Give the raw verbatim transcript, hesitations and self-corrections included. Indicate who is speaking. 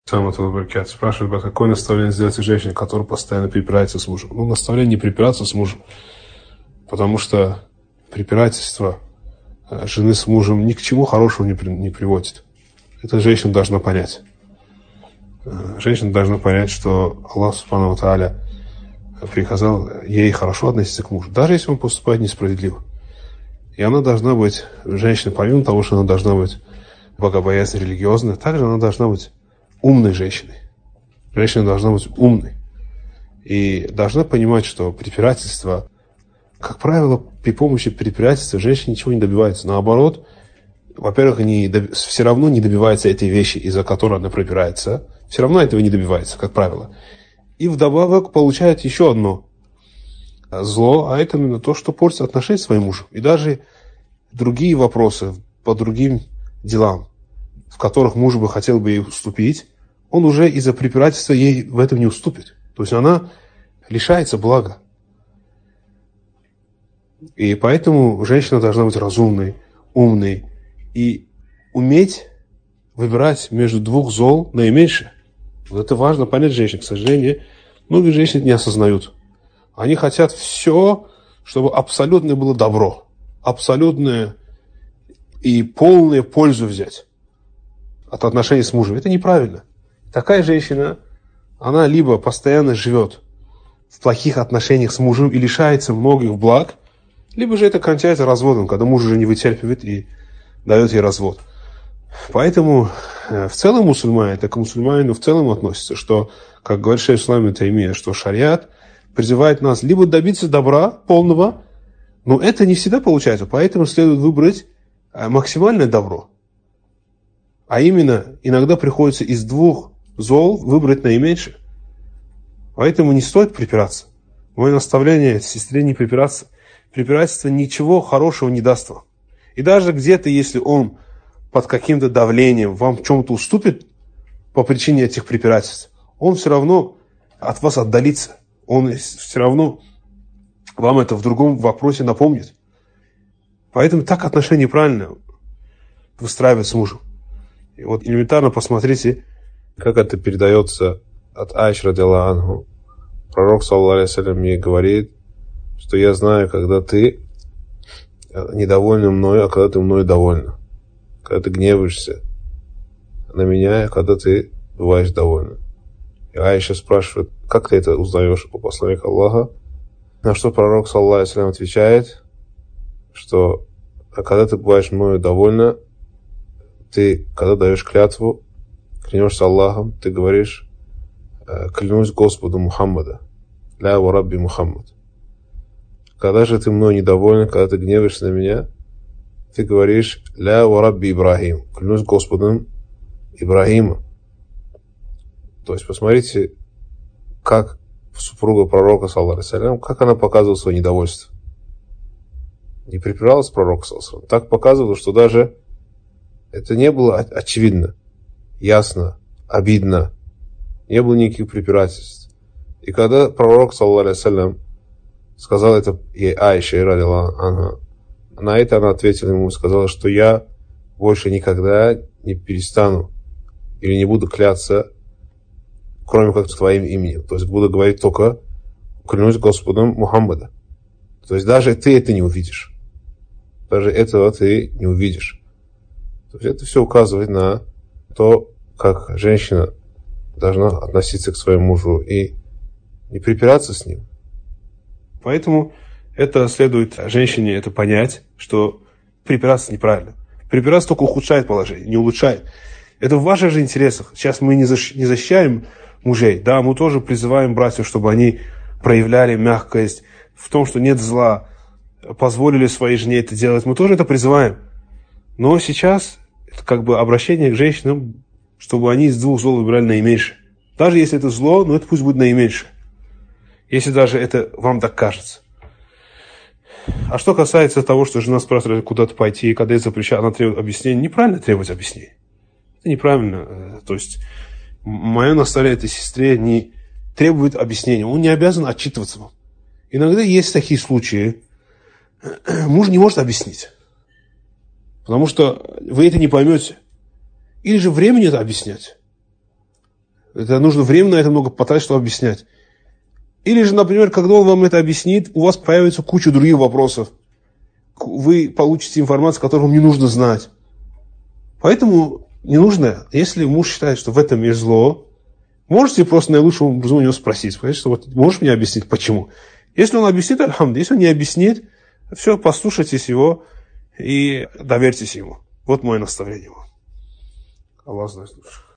Speaker 1: Спрашивает, брат, какое наставление сделать женщине, которая постоянно припирается с мужем? Ну, наставление не припираться с мужем, потому что препирательство жены с мужем ни к чему хорошему не, при, не приводит. Это женщина должна понять. Женщина должна понять, что Аллах Субхану ва Тааля приказал ей хорошо относиться к мужу, даже если он поступает несправедливо. И она должна быть, женщина, помимо того, что она должна быть богобоязненной, религиозной, также она должна быть умной женщиной. Женщина должна быть умной. И должна понимать, что препирательство, как правило, при помощи препирательства женщина ничего не добивается. Наоборот, во-первых, не доб... все равно не добивается этой вещи, из-за которой она препирается. Все равно этого не добивается, как правило. И вдобавок получает еще одно зло, а это именно то, что портит отношения с своим мужем. И даже другие вопросы по другим делам, в которых муж бы хотел бы ей уступить, он уже из-за препирательства ей в этом не уступит. То есть она лишается блага. И поэтому женщина должна быть разумной, умной и уметь выбирать между двух зол наименьшее. Вот это важно понять женщин. К сожалению, многие женщины не осознают. Они хотят все, чтобы абсолютно было добро, абсолютное и полную пользу взять от отношений с мужем. Это неправильно. Такая женщина, она либо постоянно живет в плохих отношениях с мужем и лишается многих благ, либо же это кончается разводом, когда муж уже не вытерпевает и дает ей развод. Поэтому в целом мусульмане, это к мусульманину в целом относится, что, как говорит шейх ислам ибн Таймия, что шариат призывает нас либо добиться добра полного, но это не всегда получается, поэтому следует выбрать максимальное добро. А именно, иногда приходится из двух зол выбрать наименьшее. Поэтому не стоит припираться. Мое наставление сестре не припираться. Препирательство ничего хорошего не даст вам. И даже где-то, если он под каким-то давлением вам в чем-то уступит по причине этих препирательств, он все равно от вас отдалится. Он все равно вам это в другом вопросе напомнит. Поэтому так отношения правильно выстраивать с мужем. И вот элементарно посмотрите, как это передается от Айши радиаллаху анху. Пророк, саллаллаху алейхи ва саллям, ей говорит, что я знаю, когда ты недовольна мной, а когда ты мною довольна. Когда ты гневаешься на меня, а когда ты бываешь довольна. И Айша спрашивает, как ты это узнаешь у посланника Аллаха? На что пророк, саллаллаху алейхи ва саллям, отвечает, что а когда ты бываешь мною довольна, ты, когда даешь клятву, клянешься Аллахом, ты говоришь, клянусь Господу Мухаммада, ля ва рабби Мухаммад. Когда же ты мной недоволен, когда ты гневаешься на меня, ты говоришь, ля ва рабби Ибрахим, клянусь Господом Ибрахима. То есть, посмотрите, как супруга пророка, саллаллаху алейхи ва саллям, как она показывала свое недовольство. Не припиралась к пророку, саллаллаху алейхи ва саллям, так показывала, что даже это не было очевидно, ясно, обидно, не было никаких препирательств. И когда пророк, саллаллаху алейхи ва саллям, сказал это ей Айше, радиаллаху анха, на это она ответила ему и сказала, что я больше никогда не перестану или не буду кляться, кроме как твоим именем. То есть буду говорить только клянусь Господом Мухаммада. То есть даже ты это не увидишь. Даже этого ты не увидишь. То есть это все указывает на то, как женщина должна относиться к своему мужу и не припираться с ним. Поэтому это следует женщине это понять, что припираться неправильно. Припираться только ухудшает положение, не улучшает. Это в ваших же интересах. Сейчас мы не защищаем мужей, да, мы тоже призываем братьев, чтобы они проявляли мягкость в том, что нет зла, позволили своей жене это делать. Мы тоже это призываем. Но сейчас это как бы обращение к женщинам, чтобы они из двух зол выбирали наименьшее. Даже если это зло, но это пусть будет наименьшее. Если даже это вам так кажется. А что касается того, что жена спрашивает куда-то пойти, и когда ей запрещают, она требует объяснений, неправильно требовать объяснений. Это неправильно. То есть, мое наставление этой сестре не требует объяснения. Он не обязан отчитываться вам. Иногда есть такие случаи. Муж не может объяснить. Потому что вы это не поймете. Или же времени это объяснять. Это нужно время на это много потратить, чтобы объяснять. Или же, например, когда он вам это объяснит, у вас появится куча других вопросов. Вы получите информацию, которую вам не нужно знать. Поэтому не нужно, если муж считает, что в этом есть зло, можете просто наилучшим образом у него спросить. Сказать, что вот, можешь мне объяснить, почему? Если он объяснит, альхамдулилlah. Если он не объяснит, все, послушайтесь его и доверьтесь ему. Вот мое наставление. Аллах знает лучше.